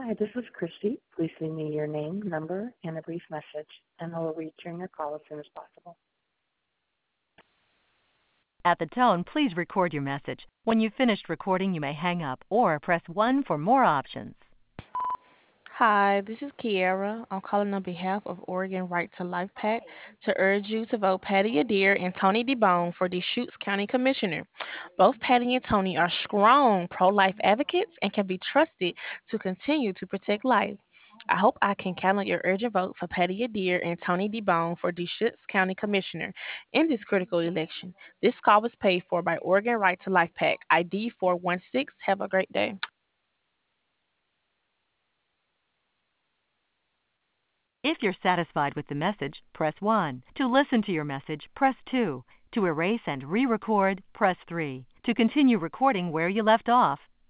Hi, this is Christy. Please leave me your name, number, and a brief message, and I will return your call as soon as possible. At the tone, please record your message. When you've finished recording, you may hang up or press 1 for more options. Hi, this is Kiara. I'm calling on behalf of Oregon Right to Life PAC to urge you to vote Patty Adair and Tony DeBone for Deschutes County Commissioner. Both Patty and Tony are strong pro-life advocates and can be trusted to continue to protect life. I hope I can count on your urgent vote for Patty Adair and Tony DeBone for Deschutes County Commissioner in this critical election. This call was paid for by Oregon Right to Life PAC, ID 416. Have a great day. If you're satisfied with the message, press 1. To listen to your message, press 2. To erase and re-record, press 3. To continue recording where you left off,